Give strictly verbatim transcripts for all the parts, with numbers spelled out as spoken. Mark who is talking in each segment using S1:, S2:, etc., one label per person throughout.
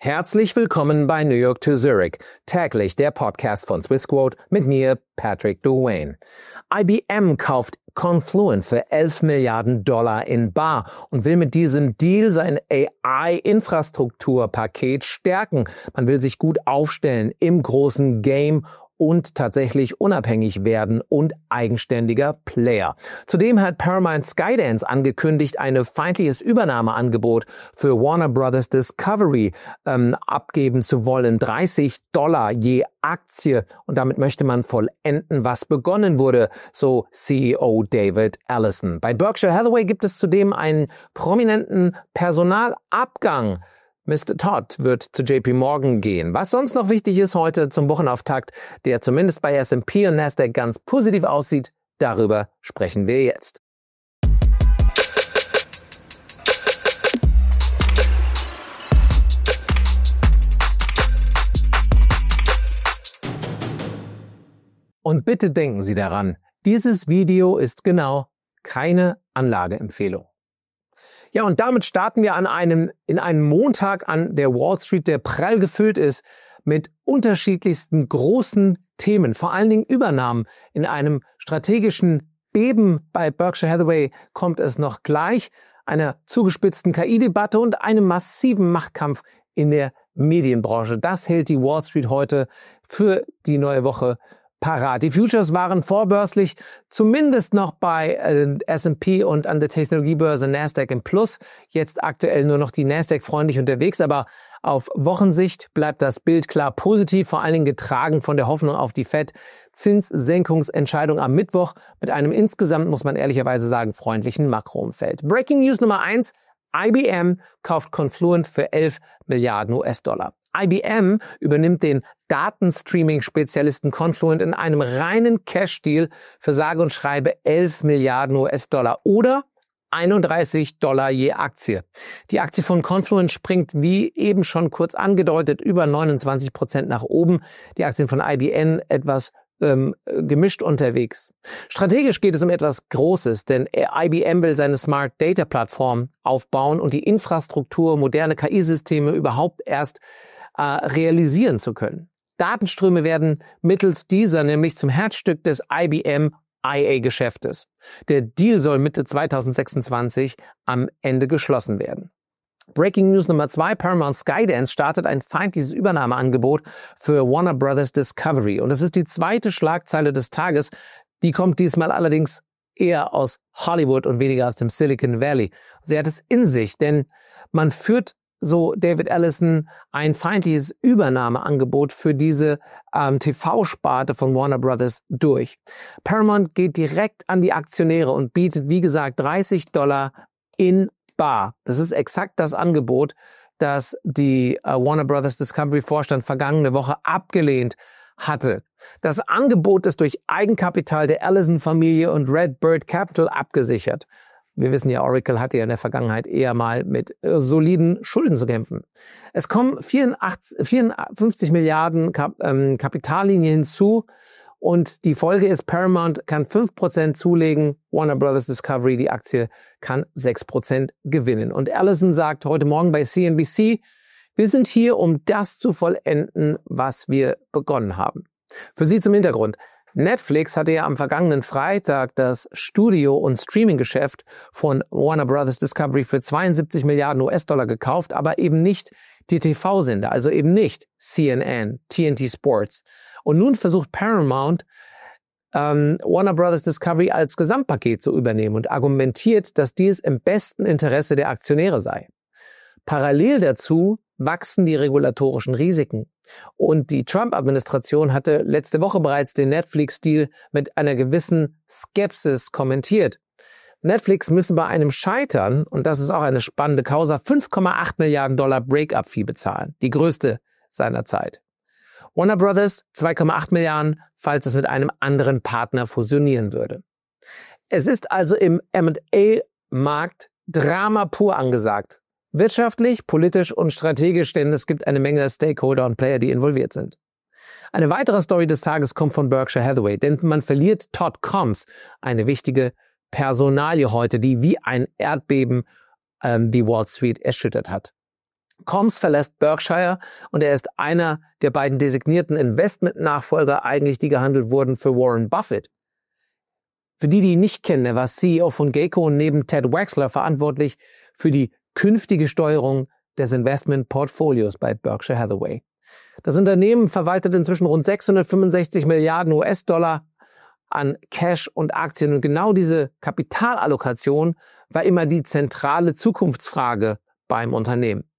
S1: Herzlich willkommen bei New York to Zurich, täglich der Podcast von Swissquote mit mir, Patrick Drouin. I B M kauft Confluent für elf Milliarden Dollar in bar und will mit diesem Deal sein A I-Infrastrukturpaket stärken. Man will sich gut aufstellen im großen Game und tatsächlich unabhängig werden und eigenständiger Player. Zudem hat Paramount Skydance angekündigt, ein feindliches Übernahmeangebot für Warner Brothers Discovery ähm, abgeben zu wollen. dreißig Dollar je Aktie. Und damit möchte man vollenden, was begonnen wurde, so C E O David Ellison. Bei Berkshire Hathaway gibt es zudem einen prominenten Personalabgang. Mister Todd wird zu J P Morgan gehen. Was sonst noch wichtig ist heute zum Wochenauftakt, der zumindest bei S and P und Nasdaq ganz positiv aussieht, darüber sprechen wir jetzt. Und bitte denken Sie daran, dieses Video ist genau keine Anlageempfehlung. Ja, und damit starten wir an einem, in einem Montag an der Wall Street, der prall gefüllt ist mit unterschiedlichsten großen Themen, vor allen Dingen Übernahmen. In einem strategischen Beben bei Berkshire Hathaway kommt es noch gleich, einer zugespitzten K I-Debatte und einem massiven Machtkampf in der Medienbranche. Das hält die Wall Street heute für die neue Woche parat. Die Futures waren vorbörslich zumindest noch bei äh, S and P und an der Technologiebörse Nasdaq im Plus. Jetzt aktuell nur noch die Nasdaq freundlich unterwegs, aber auf Wochensicht bleibt das Bild klar positiv, vor allen Dingen getragen von der Hoffnung auf die Fed. Zinssenkungsentscheidung am Mittwoch mit einem insgesamt, muss man ehrlicherweise sagen, freundlichen Makroumfeld. Breaking News Nummer eins. I B M kauft Confluent für elf Milliarden U S-Dollar. I B M übernimmt den Datenstreaming-Spezialisten Confluent in einem reinen Cash-Deal für sage und schreibe elf Milliarden U S-Dollar oder einunddreißig Dollar je Aktie. Die Aktie von Confluent springt, wie eben schon kurz angedeutet, über neunundzwanzig Prozent nach oben. Die Aktien von I B M etwas ähm, gemischt unterwegs. Strategisch geht es um etwas Großes, denn I B M will seine Smart Data Plattform aufbauen und die Infrastruktur, moderne K I-Systeme überhaupt erst äh, realisieren zu können. Datenströme werden mittels dieser nämlich zum Herzstück des I B M I A-Geschäftes. Der Deal soll Mitte zweitausendsechsundzwanzig am Ende geschlossen werden. Breaking News Nummer zwei. Paramount Skydance startet ein feindliches Übernahmeangebot für Warner Brothers Discovery. Und das ist die zweite Schlagzeile des Tages. Die kommt diesmal allerdings eher aus Hollywood und weniger aus dem Silicon Valley. Sie hat es in sich, denn man führt, so David Ellison, ein feindliches Übernahmeangebot für diese ähm, T V-Sparte von Warner Brothers durch. Paramount geht direkt an die Aktionäre und bietet, wie gesagt, dreißig Dollar in bar. Das ist exakt das Angebot, das die äh, Warner Brothers Discovery Vorstand vergangene Woche abgelehnt hatte. Das Angebot ist durch Eigenkapital der Ellison-Familie und Redbird Capital abgesichert. Wir wissen ja, Oracle hatte ja in der Vergangenheit eher mal mit äh, soliden Schulden zu kämpfen. Es kommen vierundachtzig, vierundfünfzig Milliarden Kap, ähm, Kapitallinien hinzu und die Folge ist, Paramount kann fünf Prozent zulegen, Warner Brothers Discovery, die Aktie, kann sechs Prozent gewinnen. Und Ellison sagt heute Morgen bei C N B C, wir sind hier, um das zu vollenden, was wir begonnen haben. Für Sie zum Hintergrund. Netflix hatte ja am vergangenen Freitag das Studio- und Streaming-Geschäft von Warner Brothers Discovery für zweiundsiebzig Milliarden U S-Dollar gekauft, aber eben nicht die T V-Sender, also eben nicht C N N, T N T Sports. Und nun versucht Paramount, ähm, Warner Brothers Discovery als Gesamtpaket zu übernehmen und argumentiert, dass dies im besten Interesse der Aktionäre sei. Parallel dazu wachsen die regulatorischen Risiken. Und die Trump-Administration hatte letzte Woche bereits den Netflix-Deal mit einer gewissen Skepsis kommentiert. Netflix müssen bei einem Scheitern, und das ist auch eine spannende Causa, fünf Komma acht Milliarden Dollar Break-up-Fee bezahlen. Die größte seiner Zeit. Warner Brothers zwei Komma acht Milliarden, falls es mit einem anderen Partner fusionieren würde. Es ist also im M und A-Markt Drama pur angesagt. Wirtschaftlich, politisch und strategisch, denn es gibt eine Menge Stakeholder und Player, die involviert sind. Eine weitere Story des Tages kommt von Berkshire Hathaway, denn man verliert Todd Combs, eine wichtige Personalie heute, die wie ein Erdbeben ähm, die Wall Street erschüttert hat. Combs verlässt Berkshire und er ist einer der beiden designierten Investment-Nachfolger eigentlich, die gehandelt wurden für Warren Buffett. Für die, die ihn nicht kennen, er war C E O von Geico und neben Ted Wexler verantwortlich für die künftige Steuerung des Investment-Portfolios bei Berkshire Hathaway. Das Unternehmen verwaltet inzwischen rund sechshundertfünfundsechzig Milliarden U S-Dollar an Cash und Aktien. Und genau diese Kapitalallokation war immer die zentrale Zukunftsfrage beim Unternehmen.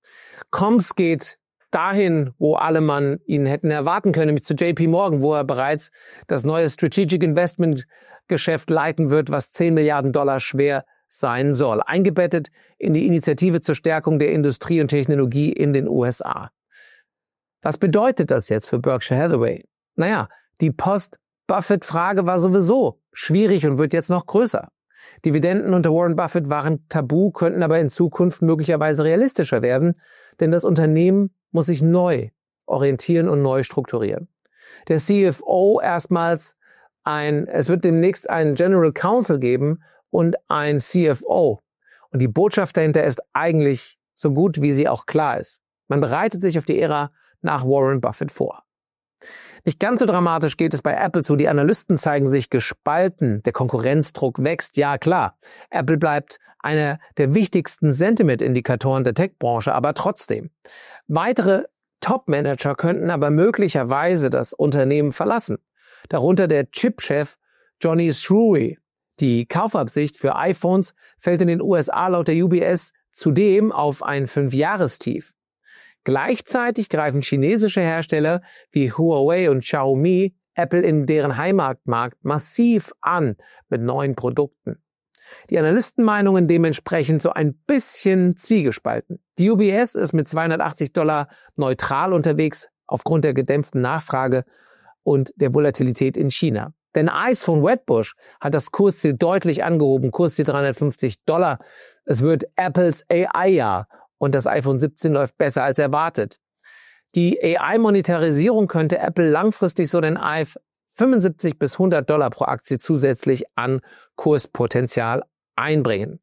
S1: Combs geht dahin, wo alle man ihn hätten erwarten können, nämlich zu J P Morgan, wo er bereits das neue Strategic Investment Geschäft leiten wird, was zehn Milliarden Dollar schwer sein soll, eingebettet in die Initiative zur Stärkung der Industrie und Technologie in den U S A. Was bedeutet das jetzt für Berkshire Hathaway? Naja, die Post-Buffett-Frage war sowieso schwierig und wird jetzt noch größer. Dividenden unter Warren Buffett waren tabu, könnten aber in Zukunft möglicherweise realistischer werden, denn das Unternehmen muss sich neu orientieren und neu strukturieren. Der C F O erstmals ein, es wird demnächst einen General Counsel geben und ein C F O. Und die Botschaft dahinter ist eigentlich so gut, wie sie auch klar ist. Man bereitet sich auf die Ära nach Warren Buffett vor. Nicht ganz so dramatisch geht es bei Apple zu. Die Analysten zeigen sich gespalten. Der Konkurrenzdruck wächst. Ja, klar. Apple bleibt einer der wichtigsten Sentiment-Indikatoren der Tech-Branche, aber trotzdem. Weitere Top-Manager könnten aber möglicherweise das Unternehmen verlassen. Darunter der Chip-Chef Johnny Shruey. Die Kaufabsicht für iPhones fällt in den U S A laut der U B S zudem auf ein Fünfjahrestief. Gleichzeitig greifen chinesische Hersteller wie Huawei und Xiaomi Apple in deren Heimatmarkt massiv an mit neuen Produkten. Die Analystenmeinungen dementsprechend so ein bisschen zwiegespalten. Die U B S ist mit zweihundertachtzig Dollar neutral unterwegs aufgrund der gedämpften Nachfrage und der Volatilität in China. Denn Ice von Wedbush hat das Kursziel deutlich angehoben, Kursziel dreihundertfünfzig Dollar. Es wird Apples A I-Jahr und das iPhone siebzehn läuft besser als erwartet. Die A I-Monetarisierung könnte Apple langfristig, so den I F, fünfundsiebzig bis hundert Dollar pro Aktie zusätzlich an Kurspotenzial einbringen.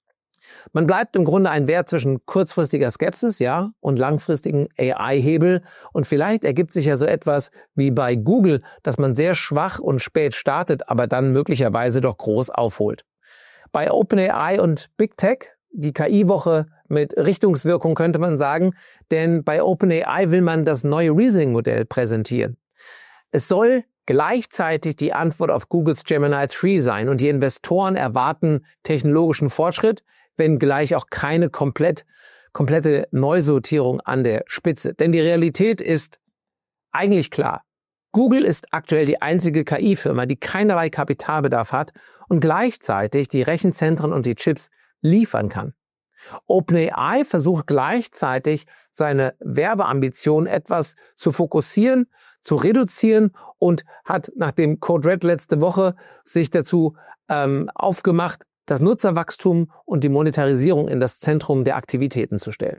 S1: Man bleibt im Grunde ein Wert zwischen kurzfristiger Skepsis, ja, und langfristigen A I-Hebel. Und vielleicht ergibt sich ja so etwas wie bei Google, dass man sehr schwach und spät startet, aber dann möglicherweise doch groß aufholt. Bei OpenAI und Big Tech, die K I-Woche mit Richtungswirkung könnte man sagen, denn bei OpenAI will man das neue Reasoning-Modell präsentieren. Es soll gleichzeitig die Antwort auf Googles Gemini drei sein und die Investoren erwarten technologischen Fortschritt, wenngleich auch keine komplett, komplette Neusortierung an der Spitze. Denn die Realität ist eigentlich klar. Google ist aktuell die einzige K I-Firma, die keinerlei Kapitalbedarf hat und gleichzeitig die Rechenzentren und die Chips liefern kann. OpenAI versucht gleichzeitig, seine Werbeambitionen etwas zu fokussieren, zu reduzieren und hat nach dem Code Red letzte Woche sich dazu ähm, aufgemacht, das Nutzerwachstum und die Monetarisierung in das Zentrum der Aktivitäten zu stellen.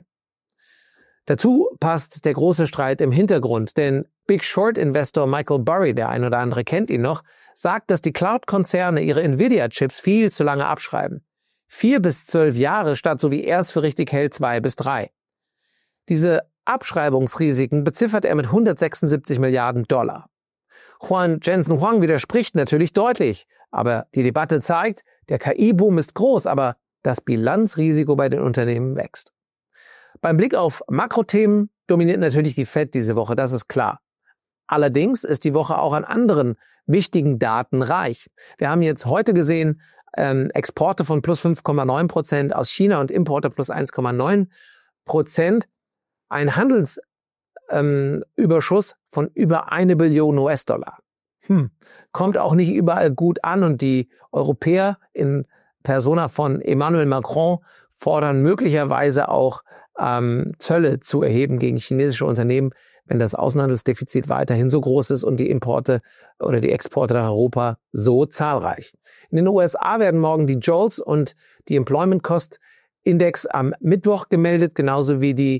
S1: Dazu passt der große Streit im Hintergrund, denn Big Short-Investor Michael Burry, der ein oder andere kennt ihn noch, sagt, dass die Cloud-Konzerne ihre Nvidia-Chips viel zu lange abschreiben. Vier bis zwölf Jahre statt, so wie er es für richtig hält, zwei bis drei. Diese Abschreibungsrisiken beziffert er mit hundertsechsundsiebzig Milliarden Dollar. Juan Jensen Huang widerspricht natürlich deutlich, aber die Debatte zeigt, der K I-Boom ist groß, aber das Bilanzrisiko bei den Unternehmen wächst. Beim Blick auf Makrothemen dominiert natürlich die Fed diese Woche, das ist klar. Allerdings ist die Woche auch an anderen wichtigen Daten reich. Wir haben jetzt heute gesehen, ähm, Exporte von plus fünf Komma neun Prozent aus China und Importe plus eins Komma neun Prozent. Ein Handelsüberschuss ähm, von über eine Billion U S-Dollar. Hm. Kommt auch nicht überall gut an und die Europäer in Persona von Emmanuel Macron fordern möglicherweise auch ähm, Zölle zu erheben gegen chinesische Unternehmen, wenn das Außenhandelsdefizit weiterhin so groß ist und die Importe oder die Exporte nach Europa so zahlreich. In den U S A werden morgen die Jolts und die Employment Cost Index am Mittwoch gemeldet, genauso wie die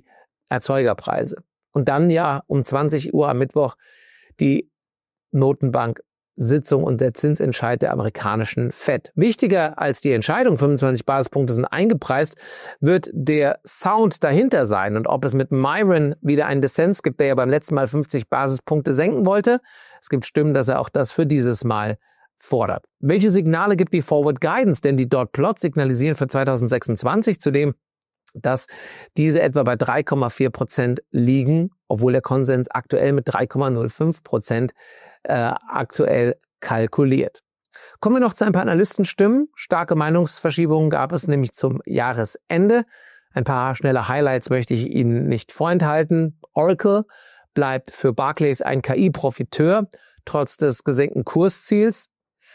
S1: Erzeugerpreise. Und dann ja um zwanzig Uhr am Mittwoch die Notenbank Sitzung und der Zinsentscheid der amerikanischen Fed. Wichtiger als die Entscheidung, fünfundzwanzig Basispunkte sind eingepreist, wird der Sound dahinter sein und ob es mit Myron wieder einen Dissens gibt, der ja beim letzten Mal fünfzig Basispunkte senken wollte. Es gibt Stimmen, dass er auch das für dieses Mal fordert. Welche Signale gibt die Forward Guidance? Denn die Dot Plots signalisieren für zweitausendsechsundzwanzig zudem, dass diese etwa bei drei Komma vier Prozent liegen, obwohl der Konsens aktuell mit drei Komma null fünf Prozent äh, aktuell kalkuliert. Kommen wir noch zu ein paar Analystenstimmen. Starke Meinungsverschiebungen gab es nämlich zum Jahresende. Ein paar schnelle Highlights möchte ich Ihnen nicht vorenthalten. Oracle bleibt für Barclays ein K I-Profiteur, trotz des gesenkten Kursziels.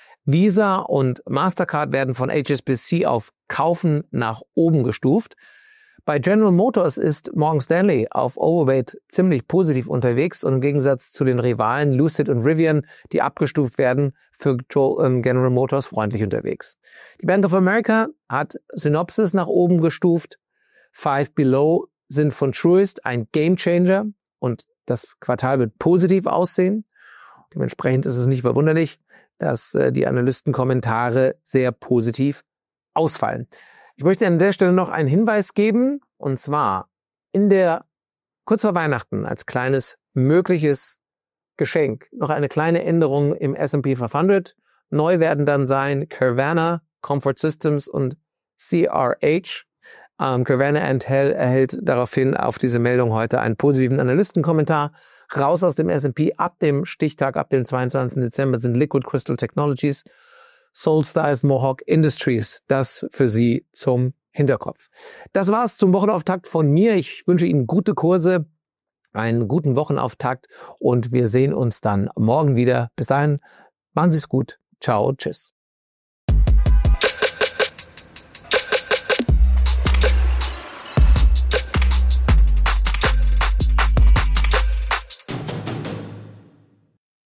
S1: Visa und Mastercard werden von H S B C auf Kaufen nach oben gestuft. Bei General Motors ist Morgan Stanley auf Overweight ziemlich positiv unterwegs und im Gegensatz zu den Rivalen Lucid und Rivian, die abgestuft werden, für General Motors freundlich unterwegs. Die Bank of America hat Synopsys nach oben gestuft. Five Below sind von Truist ein Gamechanger und das Quartal wird positiv aussehen. Dementsprechend ist es nicht verwunderlich, dass äh, die Analystenkommentare sehr positiv ausfallen. Ich möchte an der Stelle noch einen Hinweis geben, und zwar in der, kurz vor Weihnachten, als kleines mögliches Geschenk, noch eine kleine Änderung im S and P fünfhundert. Neu werden dann sein Carvana, Comfort Systems und C R H. Ähm, Carvana enthält, erhält daraufhin auf diese Meldung heute einen positiven Analystenkommentar. Raus aus dem S and P ab dem Stichtag, ab dem zweiundzwanzigsten Dezember sind Liquid Crystal Technologies, Solstice, Mohawk Industries. Das für Sie zum Hinterkopf. Das war's zum Wochenauftakt von mir. Ich wünsche Ihnen gute Kurse, einen guten Wochenauftakt und wir sehen uns dann morgen wieder. Bis dahin, machen Sie es gut. Ciao, tschüss.